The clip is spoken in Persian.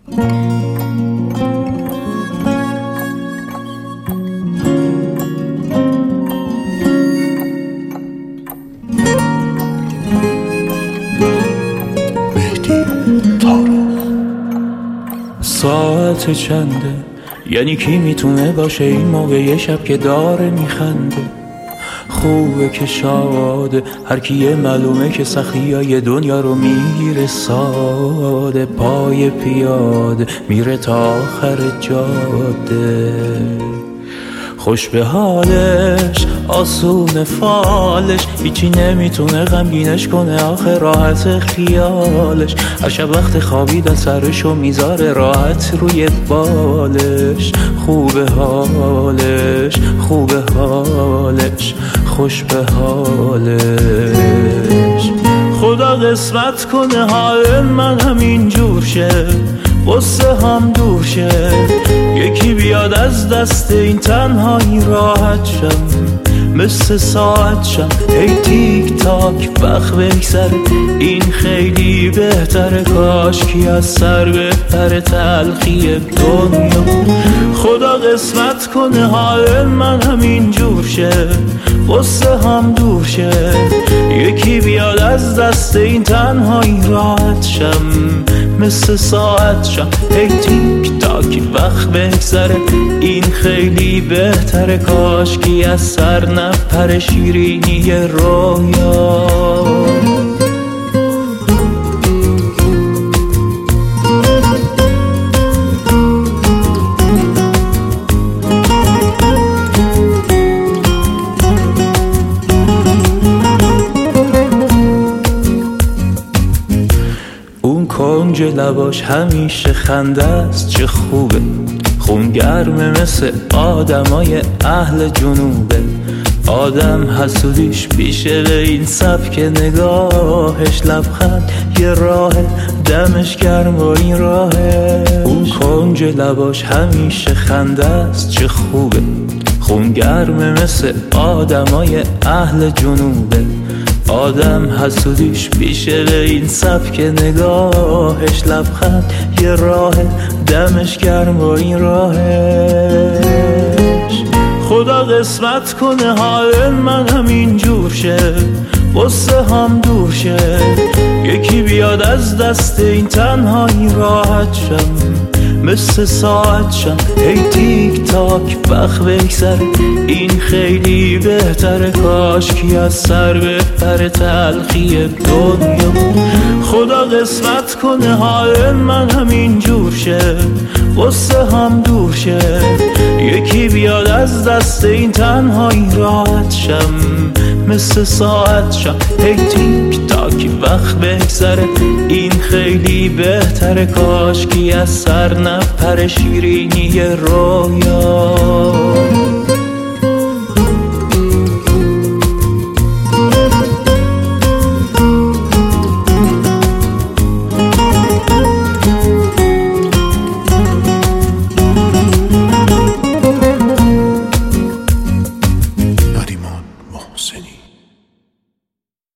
ساعت چنده؟ یعنی کی میتونه باشه این موقع یه شب که داره میخنده؟ خوبه که شاده، هر کیه معلومه که سختی های دنیا رو میگیره ساده. پای پیاده میره تا آخر جاده، خوش به حالش، آسون فالش، هیچی نمیتونه غمگینش کنه آخه راحت خیالش. هر شب وقت خوابیدن سرشو میذاره راحت روی بالش. خوبه حالش، خوبه حالش، خوش به حالش. خدا قسمت کنه حال من همین جور شه، غصه هم دور شه، یکی بیاد از دست این تنهایی راحت شم، مثل ساعت شم ای تیک تاک وقت بگذره، این خیلی بهتره، کاش کی از سر بهتره تلخی دنیا. خدا قسمت کنه حال من همین جور شه، غصه هم دور شه، یکی بیاد از دست این تنهایی راحت شم، مثل ساعت شم ای تیک تاک وقت بگذره، این خیلی بهتره، کاش کی از سر نپره شیرینی رویا. کنج لباش همیشه خنده است، چه خوبه، خون گرمه مثل آدمای اهل جنوبه. آدم حسودیش بیشه به این سبک نگاهش، لبخند یه راه دمش گرم و این راهه. اون کنج لباش همیشه خنده است، چه خوبه، خون گرمه مثل آدمای اهل جنوبه. آدم حسودیش بیشه به این سبک نگاهش، لبخند یه راه دمش گرم و این راهش. خدا قسمت کنه حال من همین جور شه، غصه هم دور شه، یکی بیاد از دست این تنهایی راحت شم، مثل ساعت شم ای تیک تاک وقت بگذره، این خیلی بهتره، کاش کی از سر بهتره تلخی دنیا. خدا قسمت کنه حال من همین جور شه، غصه هم دور شه، یکی بیاد از دست این تنهایی راحت شم، مثل ساعت شم ای تیک تاک وقت بگذره، این خیلی بهتره، کاش کی از سر نپره شیرینی رویا.